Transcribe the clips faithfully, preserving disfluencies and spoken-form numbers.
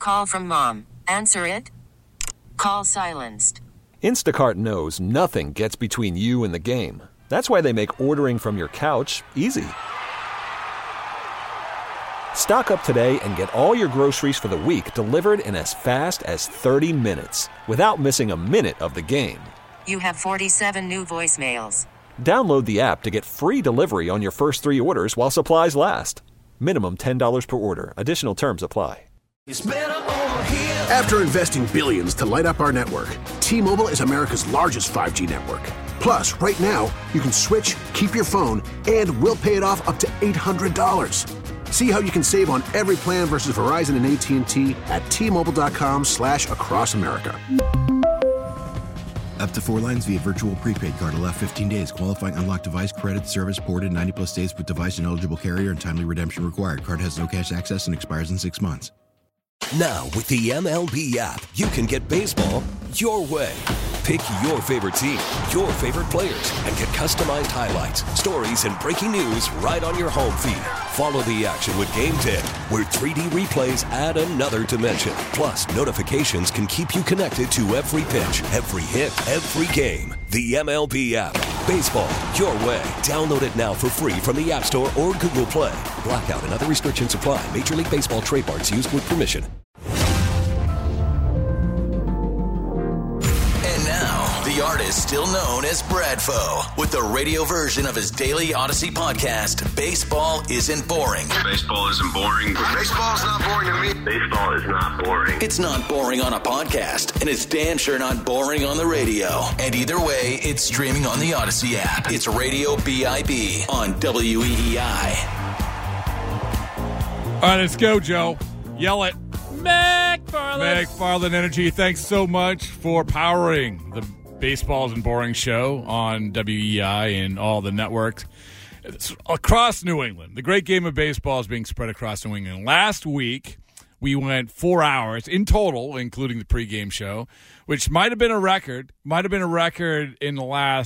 Call from mom. Answer it. Call silenced. Instacart knows nothing gets between you and the game. That's why they make ordering from your couch easy. Stock up today and get all your groceries for the week delivered in as fast as thirty minutes without missing a minute of the game. You have forty-seven new voicemails. Download the app to get free delivery on your first three orders while supplies last. Minimum ten dollars per order. Additional terms apply. After investing billions to light up our network, T-Mobile is America's largest five G network. Plus, right now, you can switch, keep your phone, and we'll pay it off up to eight hundred dollars. See how you can save on every plan versus Verizon and A T and T at T-Mobile.com slash across America. Up to four lines via virtual prepaid card. Allow fifteen days. Qualifying unlocked device credit service ported ninety plus days with device and eligible carrier and timely redemption required. Card has no cash access and expires in six months. Now, with the M L B app, you can get baseball your way. Pick your favorite team, your favorite players, and get customized highlights, stories, and breaking news right on your home feed. Follow the action with Game ten, where three D replays add another dimension. Plus, notifications can keep you connected to every pitch, every hit, every game. The M L B app. Baseball your way. Download it now for free from the App Store or Google Play. Blackout and other restrictions apply. Major League Baseball trademarks used with permission. The artist still known as Bradfo, with the radio version of his daily Odyssey podcast, Baseball Isn't Boring. Baseball isn't boring. Baseball's not boring to me. Baseball is not boring. It's not boring on a podcast, and it's damn sure not boring on the radio. And either way, it's streaming on the Odyssey app. It's Radio B I B on W E E I. All right, let's go, Joe. Yell it. McFarland. McFarland Energy, thanks so much for powering the Baseball Isn't Boring show on W E I and all the networks. It's across New England. The great game of baseball is being spread across New England. Last week, we went four hours in total, including the pregame show, which might have been a record. Might have been a record in the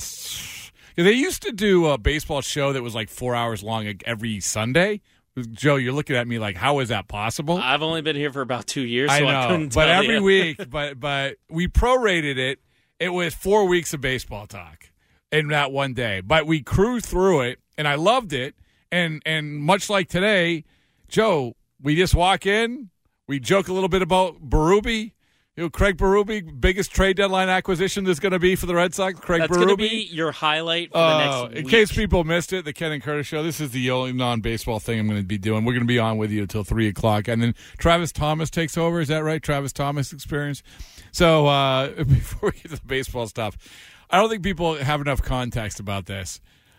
last – they used to do a baseball show that was like four hours long every Sunday. Joe, you're looking at me like, how is that possible? I've only been here for about two years, so I know, I couldn't but tell every you. week, but but we prorated it. It was four weeks of baseball talk in that one day, but we cruised through it, and I loved it. And and much like today, Joe, we just walk in, we joke a little bit about Berube. You know, Craig Berube, biggest trade deadline acquisition there's going to be for the Red Sox. Craig That's Berube. going to be your highlight for uh, the next week. In case people missed it, the Ken and Curtis show, this is the only non-baseball thing I'm going to be doing. We're going to be on with you until three o'clock. And then Travis Thomas takes over. Is that right? Travis Thomas experience. So uh, before we get to the baseball stuff, I don't think people have enough context about this.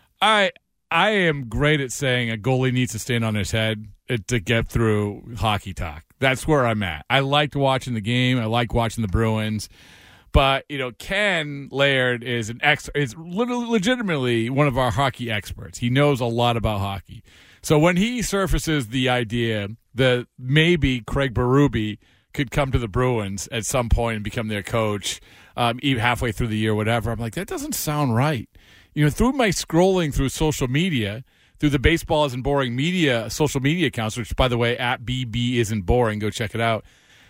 I I am great at saying a goalie needs to stand on his head to get through hockey talk. That's where I'm at. I liked watching the game. I like watching the Bruins. But, you know, Ken Laird is an ex is legitimately one of our hockey experts. He knows a lot about hockey. So when he surfaces the idea that maybe Craig Berube could come to the Bruins at some point and become their coach, um, even halfway through the year, whatever, I'm like, that doesn't sound right. You know, through my scrolling through social media, through the Baseball Isn't Boring media, social media accounts, which, by the way, at B B Isn't Boring, go check it out.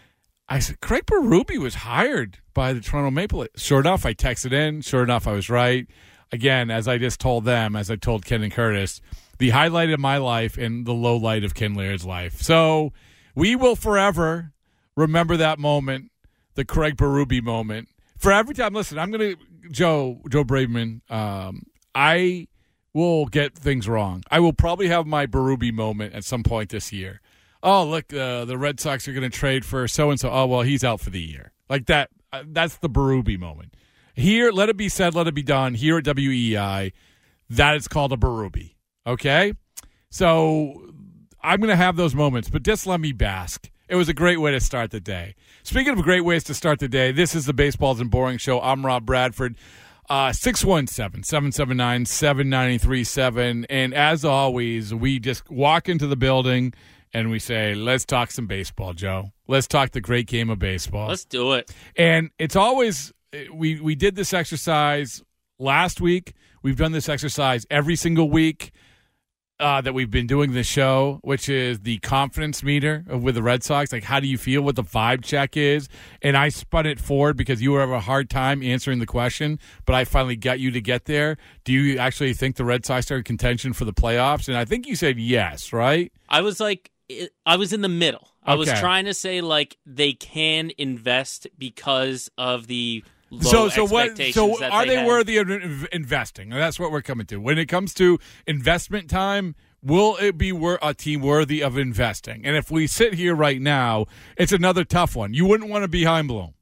I said, Craig Berube was hired by the Toronto Maple Leafs. Sure enough, I texted in. Sure enough, I was right. Again, as I just told them, as I told Ken and Curtis, the highlight of my life and the low light of Ken Laird's life. So we will forever remember that moment, the Craig Berube moment. For every time, listen, I'm going to, Joe, Joe Braveman, um, I will get things wrong. I will probably have my Berube moment at some point this year. Oh, look, uh, the Red Sox are going to trade for so-and-so. Oh, well, he's out for the year. Like that, uh, that's the Berube moment. Here, let it be said, let it be done. Here at W E I, that is called a Berube. Okay? So I'm going to have those moments, but just let me bask. It was a great way to start the day. Speaking of great ways to start the day, this is the Baseball Isn't Boring show. I'm Rob Bradford. Uh, six one seven, seven seven nine, seven nine three seven. And as always, we just walk into the building and we say, let's talk some baseball, Joe. Let's talk the great game of baseball. Let's do it. And it's always, we, we did this exercise last week. We've done this exercise every single week. uh, that we've been doing this show, which is the confidence meter of, with the Red Sox. Like, how do you feel? What the vibe check is? And I spun it forward because you were having a hard time answering the question, but I finally got you to get there. Do you actually think the Red Sox are in contention for the playoffs? And I think you said yes, right? I was like, I was in the middle. I was Okay. trying to say, like, they can invest because of the low So, so what? expectations So, that are they, had. worthy of in- investing? And that's what we're coming to. When it comes to investment time, will it be wor- a team worthy of investing? And if we sit here right now, it's another tough one. You wouldn't want to be Heimblum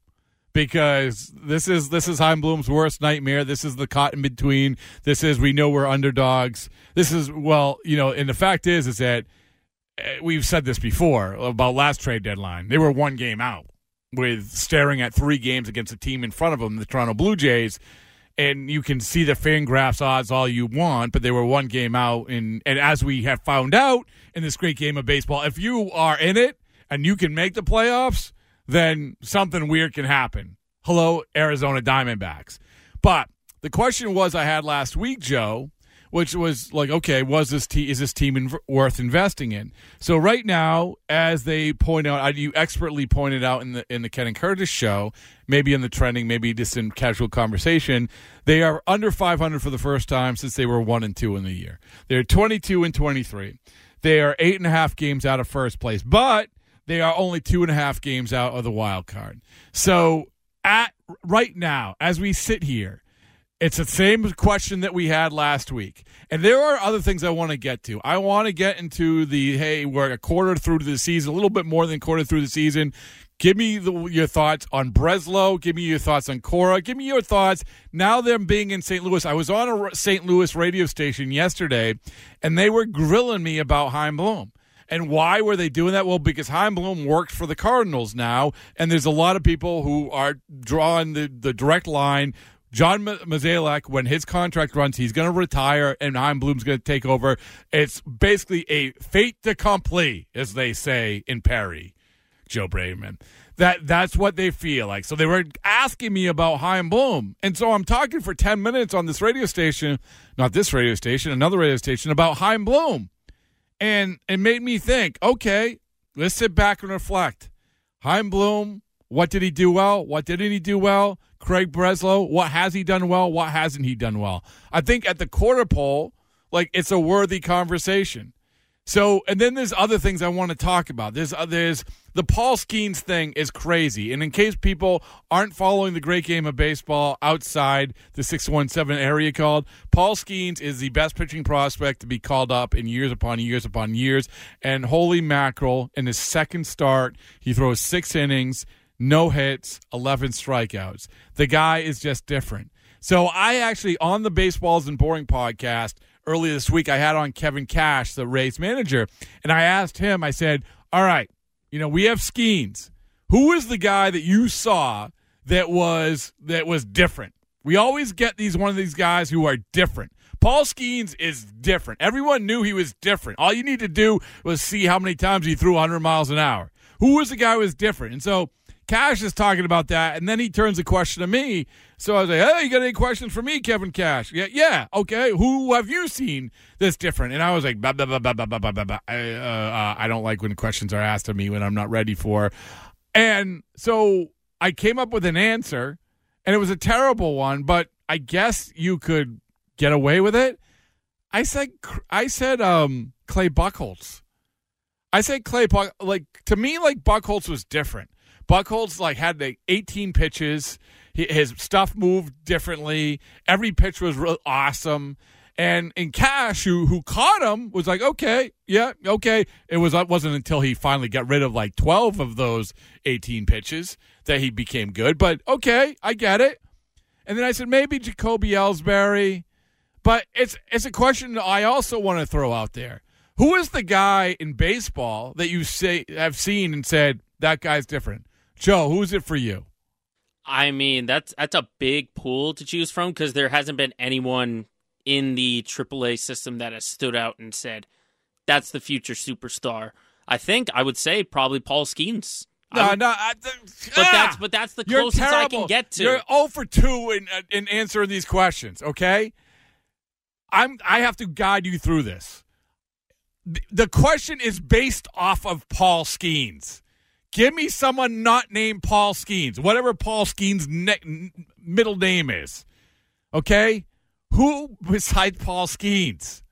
because this is this is Heimblum's worst nightmare. This is the caught in between. This is we know we're underdogs. This is well, you know. And the fact is, is that we've said this before about last trade deadline. They were one game out with staring at three games against a team in front of them, the Toronto Blue Jays, and you can see the FanGraphs odds all you want, but they were one game out. And, and as we have found out in this great game of baseball, if you are in it and you can make the playoffs, then something weird can happen. Hello, Arizona Diamondbacks. But the question was I had last week, Joe, which was like, okay, was this te- is this team inv- worth investing in? So right now, as they point out, you expertly pointed out in the in the Ken and Curtis show, maybe in the trending, maybe just in casual conversation, they are under five hundred for the first time since they were one and two in the year. They're twenty-two and twenty-three. They are eight and a half games out of first place, but they are only two and a half games out of the wild card. So at right now, as we sit here, it's the same question that we had last week. And there are other things I want to get to. I want to get into the, hey, we're a quarter through the season, a little bit more than a quarter through the season. Give me the, your thoughts on Breslow. Give me your thoughts on Cora. Give me your thoughts. Now them being in Saint Louis. I was on a Saint Louis radio station yesterday, and they were grilling me about Chaim Bloom. And why were they doing that? Well, because Chaim Bloom worked for the Cardinals now, and there's a lot of people who are drawing the, the direct line. John Mozeliak, when his contract runs, he's going to retire, and Chaim Bloom's going to take over. It's basically a fait accompli, as they say in Perry, Joe Braverman. That that's what they feel like. So they were asking me about Chaim Bloom, and so I'm talking for ten minutes on this radio station, not this radio station, another radio station, about Chaim Bloom, and it made me think. Okay, let's sit back and reflect. Chaim Bloom, what did he do well? What didn't he do well? Craig Breslow, what has he done well? What hasn't he done well? I think at the quarter poll, like, it's a worthy conversation. So, and then there's other things I want to talk about. There's, uh, there's the Paul Skeens thing is crazy. And in case people aren't following the great game of baseball outside the six one seven area code, Paul Skeens is the best pitching prospect to be called up in years upon years upon years. And holy mackerel, in his second start, he throws six innings, no hits, eleven strikeouts. The guy is just different. So I actually, on the Baseballs and Boring podcast earlier this week, I had on Kevin Cash, the Rays manager, and I asked him, I said, all right, you know, we have Skeens. Who is the guy that you saw that was that was different? We always get these one of these guys who are different. Paul Skeens is different. Everyone knew he was different. All you need to do was see how many times he threw one hundred miles an hour. Who was the guy who was different? And so Cash is talking about that, and then he turns the question to me. So I was like, hey, you got any questions for me, Kevin Cash? Yeah, yeah, okay. Who have you seen that's different? And I was like, bah, bah, bah, bah, bah, bah, bah, bah, bah. I, uh, uh, I don't like when questions are asked of me when I'm not ready for. And so I came up with an answer, and it was a terrible one, but I guess you could get away with it. I said, I said, um, Clay Buchholz. I said Clay Buch. Like, to me, like, Buchholz was different. Buchholz, like, had the eighteen pitches. His stuff moved differently. Every pitch was real awesome. And in Cash, who who caught him, was like, okay, yeah, okay. It was it wasn't until he finally got rid of like twelve of those eighteen pitches that he became good. But okay, I get it. And then I said maybe Jacoby Ellsbury. But it's it's a question that I also want to throw out there. Who is the guy in baseball that you say have seen and said that guy's different? Joe, who's it for you? I mean, that's that's a big pool to choose from because there hasn't been anyone in the triple A system that has stood out and said, that's the future superstar. I think I would say probably Paul Skeens. No, would, no. I, th- but, ah, that's, but that's the closest I can get to. You're zero for two in, in answering these questions, okay? I'm, I have to guide you through this. the question is based off of Paul Skeens. Give me someone not named Paul Skeens, whatever Paul Skeens' ne- middle name is. Okay? Who besides Paul Skeens?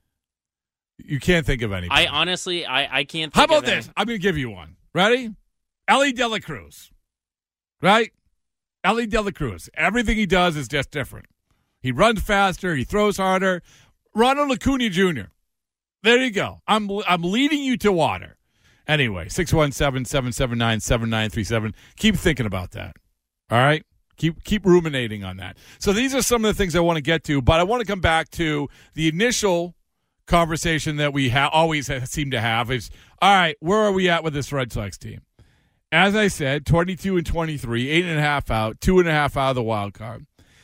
You can't think of anybody. I honestly, I, I can't think How about of this? any. I'm going to give you one. Ready? Ellie De La Cruz. Right? Ellie De La Cruz. Everything he does is just different. He runs faster. He throws harder. Ronald Acuna Junior There you go. I'm I'm leading you to water. Anyway, six one seven, seven seven nine, seven nine three seven. Keep thinking about that. All right? Keep keep ruminating on that. So these are some of the things I want to get to, but I want to come back to the initial conversation that we ha- always ha- seem to have is, all right, where are we at with this Red Sox team? As I said, twenty-two and twenty-three, eight and a half out, two and a half out of the wild card.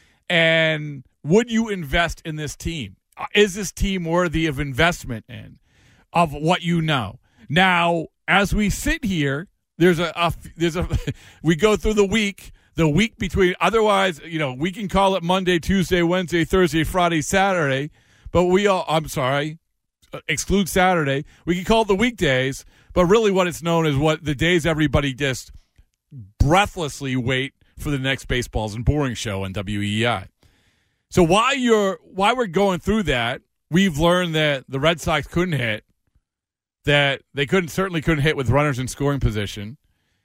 And would you invest in this team? Is this team worthy of investment in, of what you know? Now, as we sit here, there's a, a there's a we go through the week, the week between. Otherwise, you know, we can call it Monday, Tuesday, Wednesday, Thursday, Friday, Saturday. But we all, I'm sorry, exclude Saturday. We can call it the weekdays. But really, what it's known as what the days everybody just breathlessly wait for the next Baseballs and Boring show on W E I. So while you're while we're going through that, we've learned that the Red Sox couldn't hit, that they couldn't certainly couldn't hit with runners in scoring position,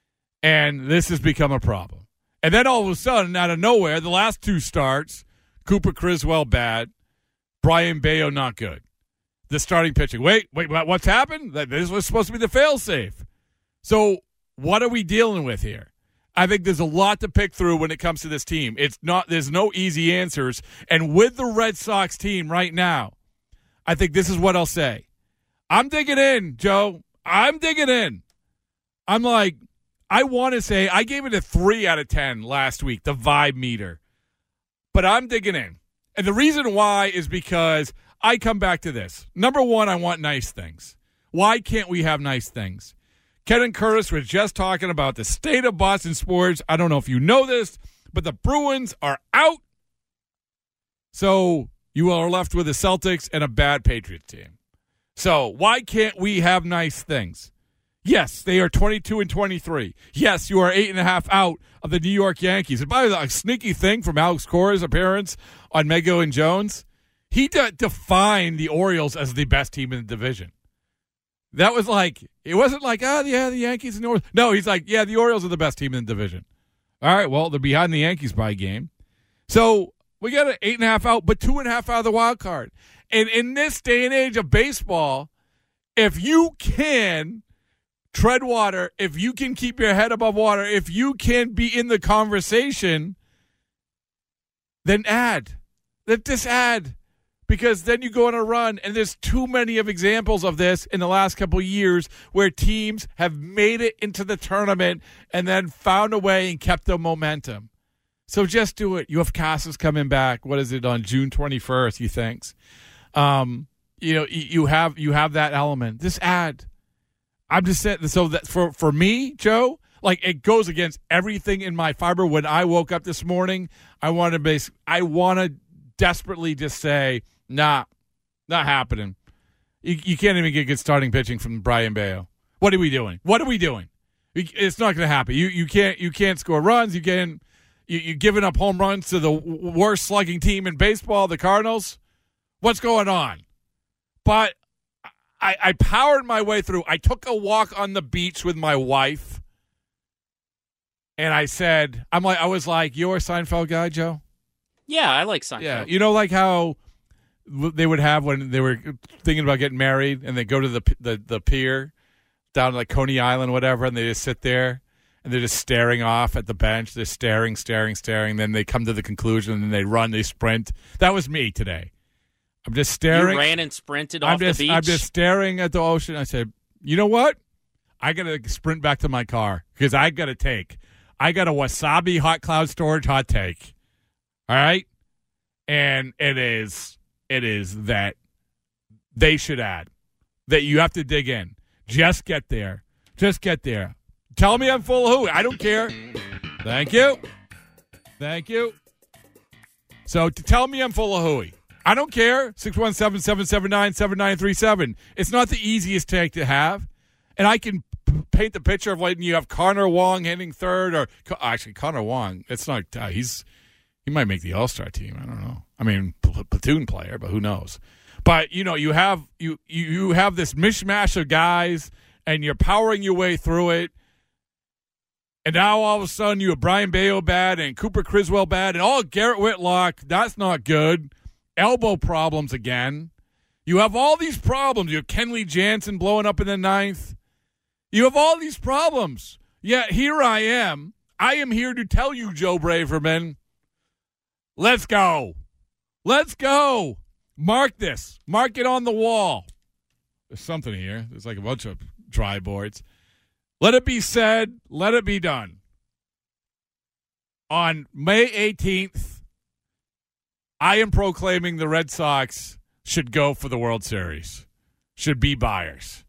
and this has become a problem. And then all of a sudden, out of nowhere, the last two starts, Cooper Criswell bad, Brian Bayo not good. The starting pitching. Wait, wait, what's happened? This was supposed to be the fail-safe. So what are we dealing with here? I think there's a lot to pick through when it comes to this team. It's not. There's no easy answers. And with the Red Sox team right now, I think this is what I'll say. I'm digging in, Joe. I'm digging in. I'm like, I want to say, I gave it a three out of ten last week, the vibe meter. But I'm digging in. And the reason why is because I come back to this. Number one, I want nice things. Why can't we have nice things? Ken and Curtis were just talking about the state of Boston sports. I don't know if you know this, but the Bruins are out. So you are left with the Celtics and a bad Patriots team. So why can't we have nice things? Yes, they are twenty-two and twenty-three. Yes, you are eight and a half out of the New York Yankees. And by the way, a sneaky thing from Alex Cora's appearance on Mego and Jones, he de- defined the Orioles as the best team in the division. That was like, it wasn't like, oh, yeah, the Yankees and the Orioles. No, he's like, yeah, the Orioles are the best team in the division. All right, well, they're behind the Yankees by a game. So we got an eight and a half out, but two and a half out of the wild card. And in this day and age of baseball, if you can tread water, if you can keep your head above water, if you can be in the conversation, then add. Then just add. Because then you go on a run, and there's too many of examples of this in the last couple of years where teams have made it into the tournament and then found a way and kept the momentum. So just do it. You have Casas coming back. What is it, on June twenty-first, he thinks. Um, you know, you have you have that element. Just add. I'm just saying, so that for, for me, Joe, like, it goes against everything in my fiber. When I woke up this morning, I want to base, I want to desperately just say, nah, not happening. You, you can't even get good starting pitching from Brian Bayo. What are we doing? What are we doing? It's not going to happen. You you can't you can't score runs. You can you you're giving up home runs to the worst slugging team in baseball, the Cardinals. What's going on? But I, I powered my way through. I took a walk on the beach with my wife, and I said, "I'm like, I was like, you're a Seinfeld guy, Joe." Yeah, I like Seinfeld. Yeah, you know, like how they would have when they were thinking about getting married, and they go to the the, the pier down like Coney Island, whatever, and they just sit there and they're just staring off at the bench. They're staring, staring, staring. Then they come to the conclusion, and then they run, they sprint. That was me today. I'm just staring. You ran and sprinted I'm off just, the beach? I'm just staring at the ocean. I said, you know what? I got to sprint back to my car because I got to take. I got a wasabi hot cloud storage hot take. All right? And it is it is that they should add. That you have to dig in. Just get there. Just get there. Tell me I'm full of hooey. I don't care. Thank you. Thank you. So to tell me I'm full of hooey. I don't care. six one seven, seven seven nine, seven nine three seven. It's not the easiest take to have. And I can p- paint the picture of like you have Connor Wong hitting third, or actually Connor Wong. It's not. Uh, he's he might make the All-Star team. I don't know. I mean, pl- platoon player, but who knows? But you know, you have you you you have this mishmash of guys, and you're powering your way through it. And now all of a sudden you have Brian Bayo bad and Cooper Criswell bad, and all Garrett Whitlock. That's not good. Elbow problems again. You have all these problems. You have Kenley Jansen blowing up in the ninth. You have all these problems. Yet here I am. I am here to tell you, Joe Braverman, let's go. Let's go. Mark this. Mark it on the wall. There's something here. There's like a bunch of dry boards. Let it be said. Let it be done. On May eighteenth, I am proclaiming the Red Sox should go for the World Series. Should be buyers.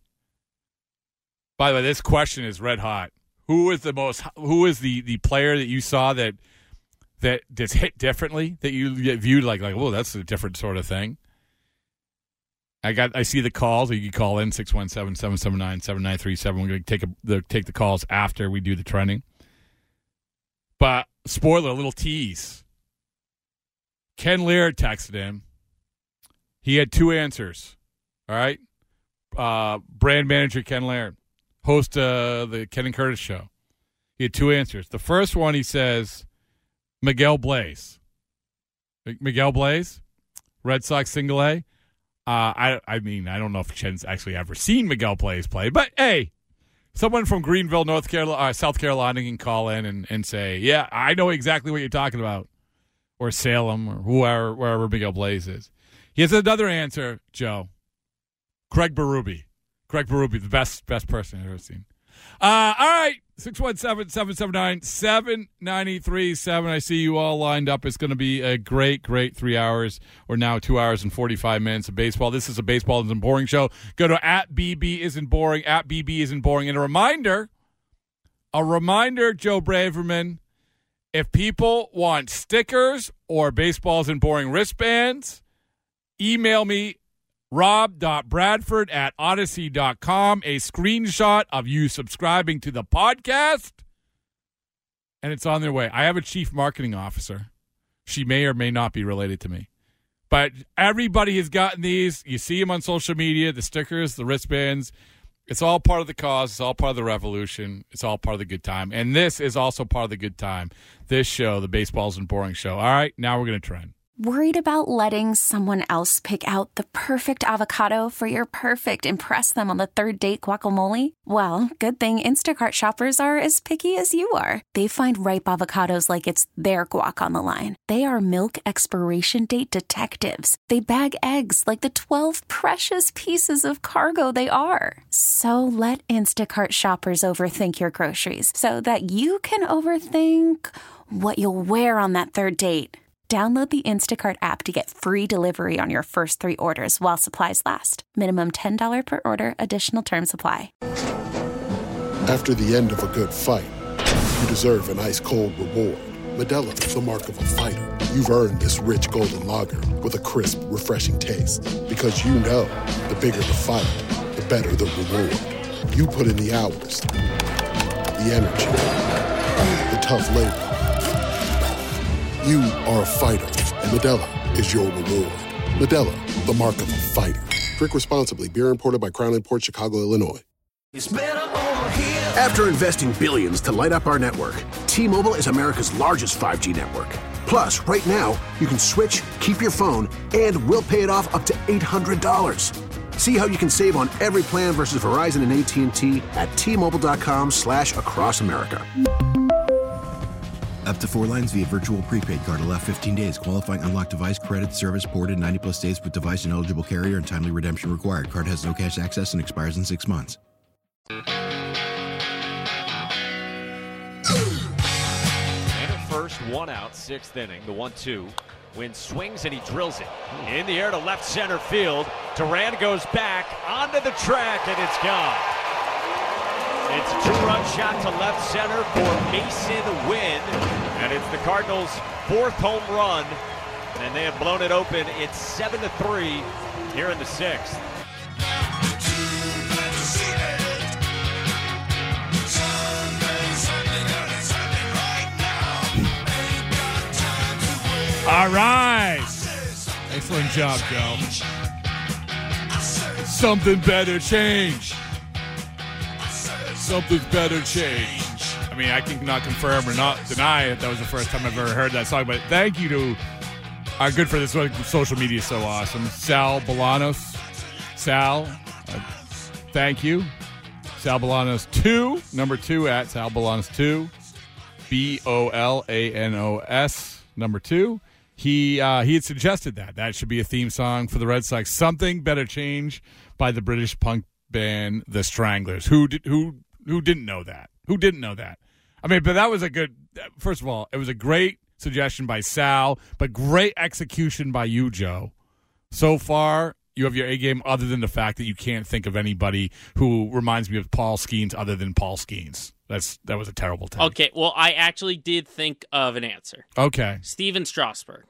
By the way, this question is red hot. Who is the most? Who is the, the player that you saw that that that's hit differently, that you viewed like like, oh, that's a different sort of thing? I got. I see the calls. You can call in six one seven, seven seven nine, seven nine three seven. We're going to take a, the take the calls after we do the trending. But spoiler, a little tease. Ken Lear texted him. He had two answers. All right, uh, brand manager Ken Lear, host uh, the Ken and Curtis show. He had two answers. The first one, he says, Miguel Blaze. Miguel Blaze, Red Sox single A. Uh, I I mean, I don't know if Chen's actually ever seen Miguel Blaze play, but hey, someone from Greenville, North Carolina, uh, South Carolina can call in and, and say, yeah, I know exactly what you're talking about. Or Salem, or whoever, wherever Miguel Blaze is. He has another answer, Joe. Craig Berube. Craig Berube, the best best person I've ever seen. Uh, all right, six one seven, seven seven nine, seven nine three seven. I see you all lined up. It's going to be a great, great three hours, or now two hours and forty-five minutes of baseball. This is a Baseball Isn't Boring show. Go to at B B Isn't Boring, at B B Isn't Boring. And a reminder, a reminder, Joe Braverman, if people want stickers or Baseball Isn't Boring wristbands, email me, rob.bradford at odyssey dot com, a screenshot of you subscribing to the podcast, and it's on their way. I have a chief marketing officer. She may or may not be related to me. But everybody has gotten these. You see them on social media, the stickers, the wristbands. It's all part of the cause. It's all part of the revolution. It's all part of the good time. And this is also part of the good time. This show, the Baseball Isn't Boring show. All right, now we're going to trend. Worried about letting someone else pick out the perfect avocado for your perfect impress them on the third date guacamole? Well, good thing Instacart shoppers are as picky as you are. They find ripe avocados like it's their guac on the line. They are milk expiration date detectives. They bag eggs like the twelve precious pieces of cargo they are. So let Instacart shoppers overthink your groceries so that you can overthink what you'll wear on that third date. Download the Instacart app to get free delivery on your first three orders while supplies last. Minimum ten dollars per order. Additional terms apply. After the end of a good fight, you deserve an ice-cold reward. Modelo is the mark of a fighter. You've earned this rich golden lager with a crisp, refreshing taste. Because you know, the bigger the fight, the better the reward. You put in the hours, the energy, the tough labor. You are a fighter, and Modelo is your reward. Modelo, the mark of a fighter. Drink responsibly. Beer imported by Crown Imports, Chicago, Illinois. It's better over here. After investing billions to light up our network, T-Mobile is America's largest five G network. Plus, right now, you can switch, keep your phone, and we'll pay it off up to eight hundred dollars. See how you can save on every plan versus Verizon and A T and T at T-Mobile.com slash across America. Up to four lines via virtual prepaid card. Allow fifteen days. Qualifying unlocked device credit service ported ninety plus days with device and eligible carrier and timely redemption required. Card has no cash access and expires in six months. And at first, one out, sixth inning, the one two. Wynn swings and he drills it. In the air to left center field. Duran goes back onto the track and it's gone. It's a two-run shot to left center for Mason Wynn, and it's the Cardinals' fourth home run and they have blown it open. It's seven to three here in the sixth. All right. Excellent job, Joe. Something better change. Something's better change. I mean, I can not confirm or not deny it. That was the first time I've ever heard that song. But thank you to our good for this one. Social media is so awesome. Sal Bolanos. Sal, uh, thank you. Sal Bolanos two, number two at Sal Bolanos two. B O L A N O S, number two. He uh, he had suggested that. That should be a theme song for the Red Sox. Something Better Change by the British punk band The Stranglers. Who did, who who didn't know that? Who didn't know that? I mean, but that was a good, first of all, it was a great suggestion by Sal, but great execution by you, Joe. So far, you have your A game other than the fact that you can't think of anybody who reminds me of Paul Skeens other than Paul Skeens. That's That was a terrible take. Okay, well, I actually did think of an answer. Okay. Steven Strasburg.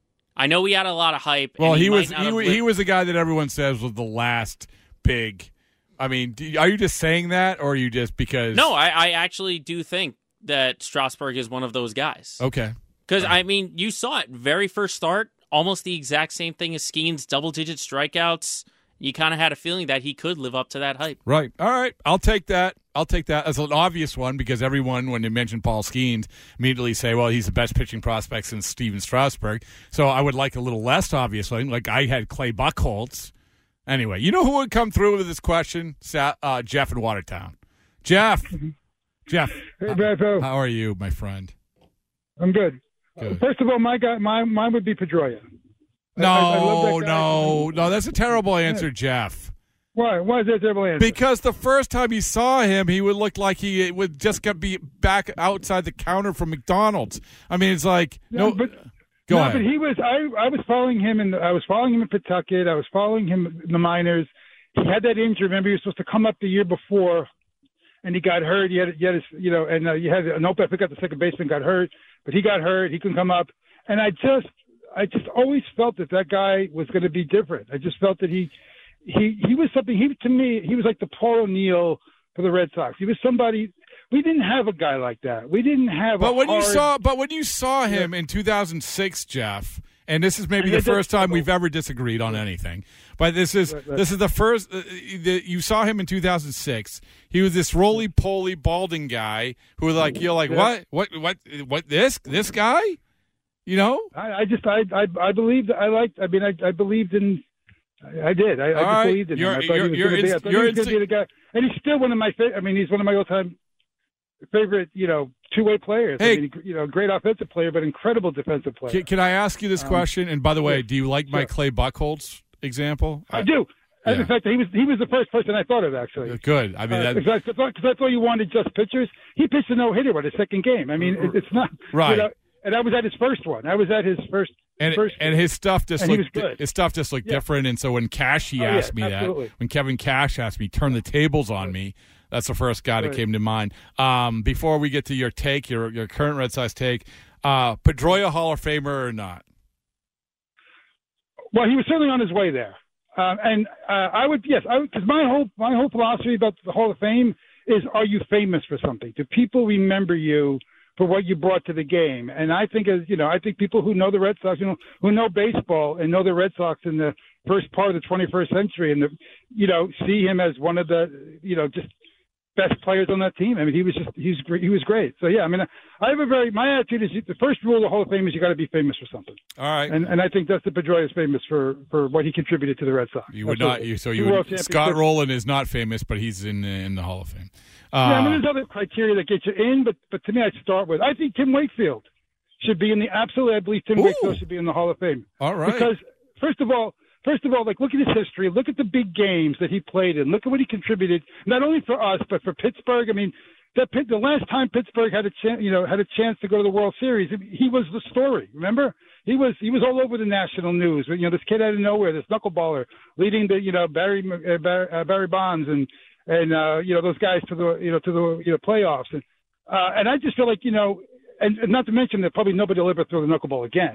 I know we had a lot of hype. Well, and he, he was might he, not have he lived- was the guy that everyone says was the last big. I mean, do, are you just saying that, or are you just because? No, I, I actually do think that Strasburg is one of those guys. Okay. Because, I mean, you saw it. Very first start, almost the exact same thing as Skeens, double-digit strikeouts. You kind of had a feeling that he could live up to that hype. Right. All right. I'll take that. I'll take that as an obvious one because everyone, when they mention Paul Skeens, immediately say, well, he's the best pitching prospect since Steven Strasburg. So I would like a little less obvious one. Like I had Clay Buchholz. Anyway, you know who would come through with this question? Sa- uh, Jeff in Watertown. Jeff. Jeff. Hey, Beto. How are you, my friend? I'm good. Good. Uh, first of all, my guy, my mine would be Pedroia. No, I, I love that guy. no, no. That's a terrible answer, Jeff. Why? Why is that a terrible answer? Because the first time you saw him, he would look like he would just get be back outside the counter from McDonald's. I mean, it's like no, no. but go no, ahead. but he was. I I was following him, and I was following him in Pawtucket. I was following him in the minors. He had that injury. Remember, he was supposed to come up the year before, and he got hurt. He had, he had his, you know, and uh, you had an open. I forgot the second baseman got hurt, but he got hurt. He couldn't come up, and I just. I just always felt that that guy was going to be different. I just felt that he, he, he was something. He to me, he was like the Paul O'Neill for the Red Sox. He was somebody. We didn't have a guy like that. We didn't have. But a when hard, you saw, but when you saw him yeah. in two thousand six, Jeff, and this is maybe yeah, the first time we've ever disagreed on anything. But this is right, right. this is the first. Uh, the, you saw him in two thousand six. He was this roly-poly, balding guy who was like, you're like, yeah. what, what, what, what? This, this guy. You know, I, I just I I I believed I liked. I mean, I I believed in. I, I did. I, I just right. believed in you're, him. I thought you're, he was you're going to be. I inst- thought he you're was going to be the guy. And he's still one of my favorite. I mean, he's one of my all-time favorite. You know, two-way players. Hey, I mean, you know, great offensive player, but incredible defensive player. Can, can I ask you this um, question? And by the way, do you like my sure. Clay Buchholz example? I do. Yeah. In fact, he was he was the first person I thought of, actually. Good. I mean, uh, that, because I, I thought you wanted just pitchers. He pitched a no-hitter with his second game. I mean, it, it's not right. You know, and I was at his first one. I was at his first. And, first and his stuff just and looked his stuff just looked yeah. different. And so when Cashy oh, asked yeah, me absolutely. that, when Kevin Cash asked me, turn the tables on me. That's the first guy right. that came to mind. Um, before we get to your take, your your current Red Sox take, uh, Pedroia Hall of Famer or not? Well, he was certainly on his way there. Um, and uh, I would, yes, because my whole my whole philosophy about the Hall of Fame is: are you famous for something? Do people remember you for what you brought to the game? And I think, as you know, I think people who know the Red Sox, you know, who know baseball and know the Red Sox in the first part of the twenty-first century, and the, you know, see him as one of the, you know, just best players on that team. I mean, he was just he's he was great. So yeah, I mean, I have a very my attitude is the first rule of the Hall of Fame is you got to be famous for something. All right, and and I think Dustin Pedroia is famous for, for what he contributed to the Red Sox. You would Absolutely. not. You, so you would, Scott Rowland is not famous, but he's in in the Hall of Fame. Uh, yeah, I mean, there's other criteria that get you in, but but to me, I'd start with I think Tim Wakefield should be in the absolutely. I believe Tim Ooh. Wakefield should be in the Hall of Fame. All right, because first of all. First of all, like, look at his history. Look at the big games that he played in. Look at what he contributed, not only for us, but for Pittsburgh. I mean, that the last time Pittsburgh had a chance, you know, had a chance to go to the World Series, he was the story. Remember, he was he was all over the national news. You know, this kid out of nowhere, this knuckleballer, leading the you know Barry uh, Barry, uh, Barry Bonds and and uh, you know those guys to the you know to the you know playoffs. And uh, and I just feel like you know, and, and not to mention that probably nobody will ever throw the knuckleball again.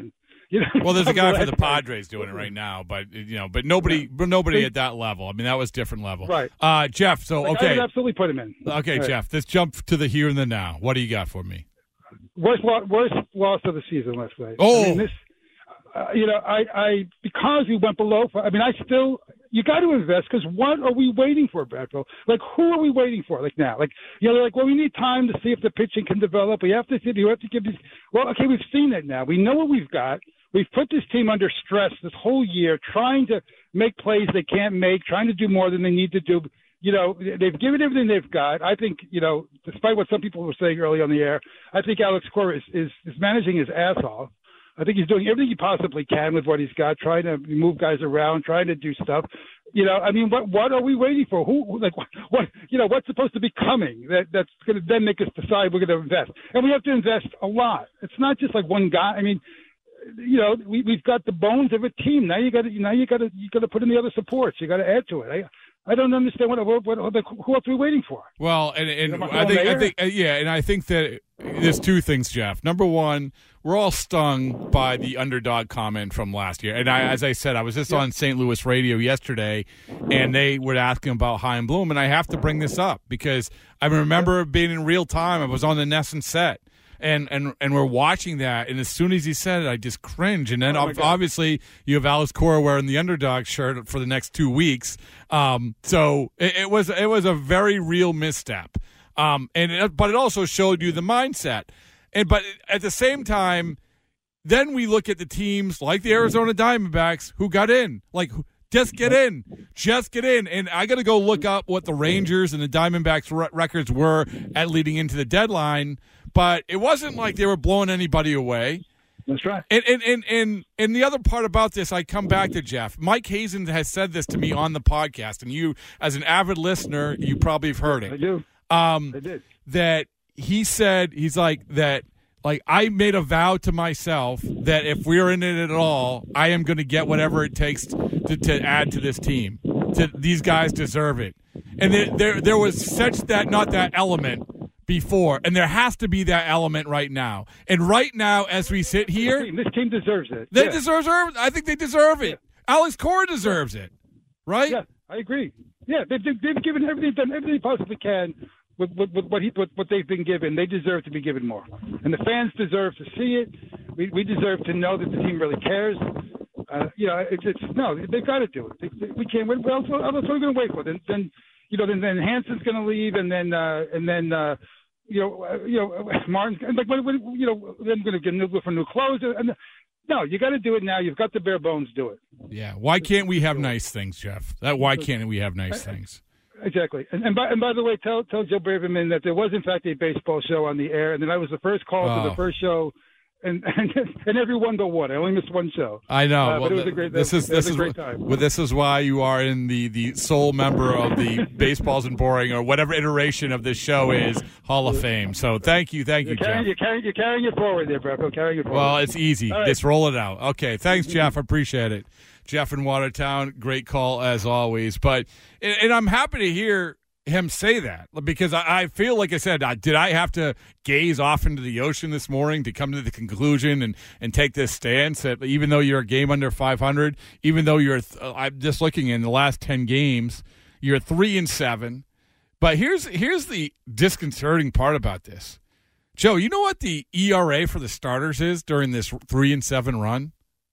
You know, well, there's a guy for the Padres doing it right now, but you know, but nobody, but nobody at that level. I mean, that was different level. Right. Uh, Jeff. So like, okay, I would absolutely put him in. Okay, right. Jeff. Let's jump to the here and the now. What do you got for me? Worst, lo- worst loss of the season last night. Oh, I mean, this. Uh, you know, I, I because we went below. I mean, I still you got to invest because what are we waiting for, Bradfield? Like, who are we waiting for? Like now, like you know, they're like, well, we need time to see if the pitching can develop. We have to see. You have to give these. Well, okay, we've seen it now. We know what we've got. We've put this team under stress this whole year, trying to make plays they can't make, trying to do more than they need to do. You know, they've given everything they've got. I think, you know, despite what some people were saying early on the air, I think Alex Cora is, is, is managing his ass off. I think he's doing everything he possibly can with what he's got, trying to move guys around, trying to do stuff. You know, I mean, what what are we waiting for? Who, like, what, what you know, what's supposed to be coming that that's going to then make us decide we're going to invest? And we have to invest a lot. It's not just like one guy. I mean, you know, we we've got the bones of a team. Now you got to now you got to you got to put in the other supports. You got to add to it. I, I don't understand what, what, what, what who else are we waiting for? Well, and, and I think, I think, uh, yeah, and I think that there's two things, Jeff. Number one, we're all stung by the underdog comment from last year. And I, as I said, I was just yeah. on Saint Louis radio yesterday, and they were asking about Chaim Bloom, and I have to bring this up because I remember being in real time. I was on the Nesson set. And, and and we're watching that, and as soon as he said it, I just cringe. And then oh obviously you have Alex Cora wearing the underdog shirt for the next two weeks. Um, so it, it was it was a very real misstep. Um, and it, but it also showed you the mindset. And but at the same time, then we look at the teams like the Arizona Diamondbacks who got in, like. Just get in. Just get in. And I got to go look up what the Rangers and the Diamondbacks re- records were at leading into the deadline. But it wasn't like they were blowing anybody away. That's right. And and, and, and and the other part about this, I come back to Jeff. Mike Hazen has said this to me on the podcast. And you, as an avid listener, you probably have heard it. I do. Um, I did. That he said, he's like, that. Like, I made a vow to myself that if we're in it at all, I am going to get whatever it takes to, to add to this team. To, these guys deserve it. And there, there there was such that, not that element before, and there has to be that element right now. And right now, as we sit here. This team deserves it. They yeah. deserve it. I think they deserve it. Yeah. Alex Cora deserves it. Right? Yeah, I agree. Yeah, they've, they've given everything, done everything they possibly can. With, with, with what he with what they've been given, they deserve to be given more, and the fans deserve to see it. We we deserve to know that the team really cares. Uh, you know, it's, it's no, they've got to do it. They, they, we can't. What else? What else are we going to wait for? Then, then you know, then, then Hanson's going to leave, and then uh, and then uh, you know, uh, you know, Martin's like, what, what, you know, then going to get new for new clothes. And no, you got to do it now. You've got the bare bones. Do it. Yeah. Why can't we have nice things, Jeff? That why can't we have nice things? Exactly. And, and, by, and by the way, tell tell Joe Braverman that there was, in fact, a baseball show on the air, and then I was the first call oh. to the first show, and and, and every one but one. I only missed one show. I know. Uh, well, but it was a great, this is, this is, a great time. Well, this is why you are in the, the sole member of the Baseballs and Boring, or whatever iteration of this show is, Hall of Fame. So thank you, thank you're you, carrying, Jeff. You're carrying, you're carrying it forward there, Bradfield. Carrying it forward. Well, it's easy. Right. Just roll it out. Okay, thanks, Jeff. I appreciate it. Jeff in Watertown, great call as always. But and, and I'm happy to hear him say that, because I, I feel like I said, uh, did I have to gaze off into the ocean this morning to come to the conclusion and, and take this stance that even though you're a game under five hundred, even though you're, th- I'm just looking in the last ten games, you're three and seven. But here's here's the disconcerting part about this, Joe. You know what the E R A for the starters is during this three and seven run?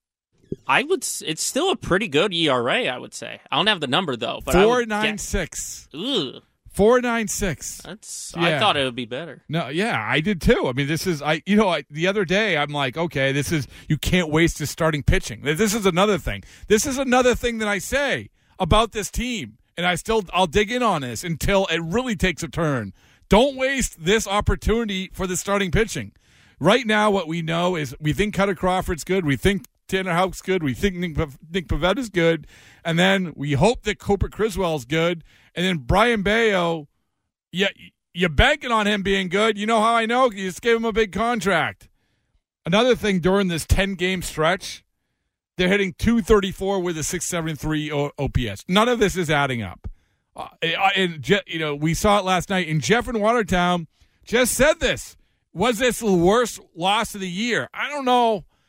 I would. It's still a pretty good E R A, I would say. I don't have the number though. But four nine six. Ugh. Four nine six. That's. Yeah. I thought it would be better. No, yeah, I did too. I mean, this is I. You know, I, the other day I'm like, okay, this is you can't waste his starting pitching. This is another thing. This is another thing that I say about this team, and I still I'll dig in on this until it really takes a turn. Don't waste this opportunity for the starting pitching. Right now, what we know is we think Cutter Crawford's good. We think Tanner Houck's good. We think Nick, Nick Pavetta's good. And then we hope that Cooper Criswell's good. And then Brian Bayo, you, you're banking on him being good. You know how I know? You just gave him a big contract. Another thing during this ten-game stretch, they're hitting two thirty-four with a six seventy-three O P S. None of this is adding up. Uh, and, you know, we saw it last night. And Jeff in Watertown just said this. Was this the worst loss of the year? I don't know.